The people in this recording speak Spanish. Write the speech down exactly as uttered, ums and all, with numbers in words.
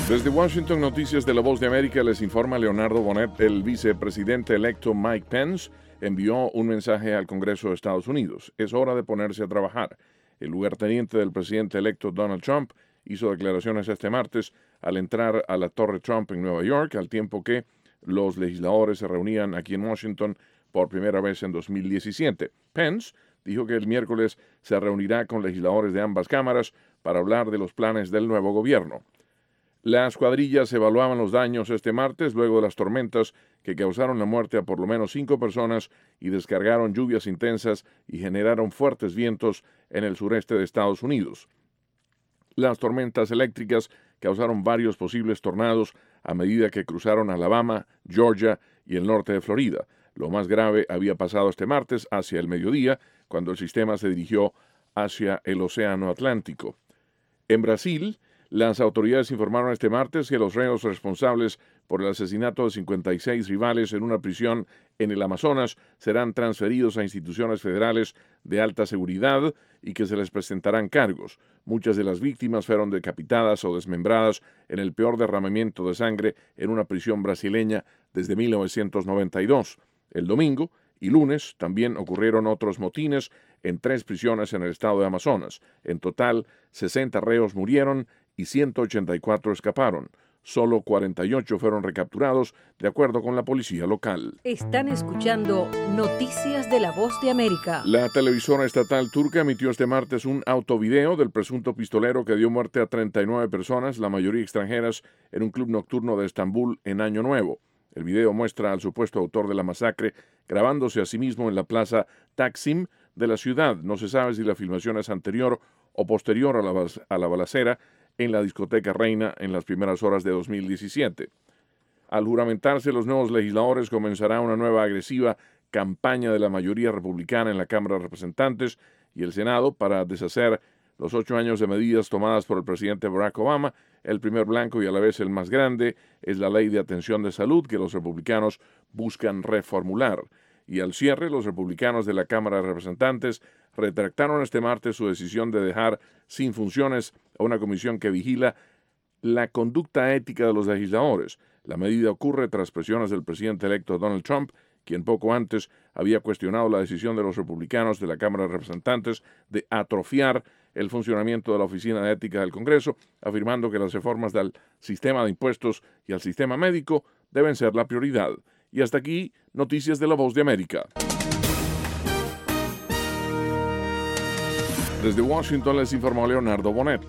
Desde Washington, Noticias de la Voz de América, les informa Leonardo Bonet. El vicepresidente electo Mike Pence envió un mensaje al Congreso de Estados Unidos. Es hora de ponerse a trabajar. El lugarteniente del presidente electo Donald Trump hizo declaraciones este martes al entrar a la Torre Trump en Nueva York, al tiempo que los legisladores se reunían aquí en Washington por primera vez en dos mil diecisiete. Pence dijo que el miércoles se reunirá con legisladores de ambas cámaras para hablar de los planes del nuevo gobierno. Las cuadrillas evaluaban los daños este martes luego de las tormentas que causaron la muerte a por lo menos cinco personas y descargaron lluvias intensas y generaron fuertes vientos en el sureste de Estados Unidos. Las tormentas eléctricas causaron varios posibles tornados a medida que cruzaron Alabama, Georgia y el norte de Florida. Lo más grave había pasado este martes hacia el mediodía, cuando el sistema se dirigió hacia el Océano Atlántico. En Brasil, las autoridades informaron este martes que los reos responsables por el asesinato de cincuenta y seis rivales en una prisión en el Amazonas serán transferidos a instituciones federales de alta seguridad y que se les presentarán cargos. Muchas de las víctimas fueron decapitadas o desmembradas en el peor derramamiento de sangre en una prisión brasileña desde mil novecientos noventa y dos. El domingo y lunes también ocurrieron otros motines en tres prisiones en el estado de Amazonas. En total, sesenta reos murieron y ciento ochenta y cuatro escaparon. Solo cuarenta y ocho fueron recapturados, de acuerdo con la policía local. Están escuchando Noticias de la Voz de América. La televisora estatal turca emitió este martes un autovideo del presunto pistolero que dio muerte a treinta y nueve personas, la mayoría extranjeras, en un club nocturno de Estambul en Año Nuevo. El video muestra al supuesto autor de la masacre grabándose a sí mismo en la plaza Taksim de la ciudad. No se sabe si la filmación es anterior o posterior a la, a la balacera en la discoteca Reina en las primeras horas de dos mil diecisiete. Al juramentarse los nuevos legisladores, comenzará una nueva agresiva campaña de la mayoría republicana en la Cámara de Representantes y el Senado para deshacer los ocho años de medidas tomadas por el presidente Barack Obama. El primer blanco y a la vez el más grande es la Ley de Atención de Salud que los republicanos buscan reformular. Y al cierre, los republicanos de la Cámara de Representantes retractaron este martes su decisión de dejar sin funciones a una comisión que vigila la conducta ética de los legisladores. La medida ocurre tras presiones del presidente electo Donald Trump, quien poco antes había cuestionado la decisión de los republicanos de la Cámara de Representantes de atrofiar el funcionamiento de la Oficina de Ética del Congreso, afirmando que las reformas del sistema de impuestos y al sistema médico deben ser la prioridad. Y hasta aquí, Noticias de la Voz de América. Desde Washington les informó Leonardo Bonet.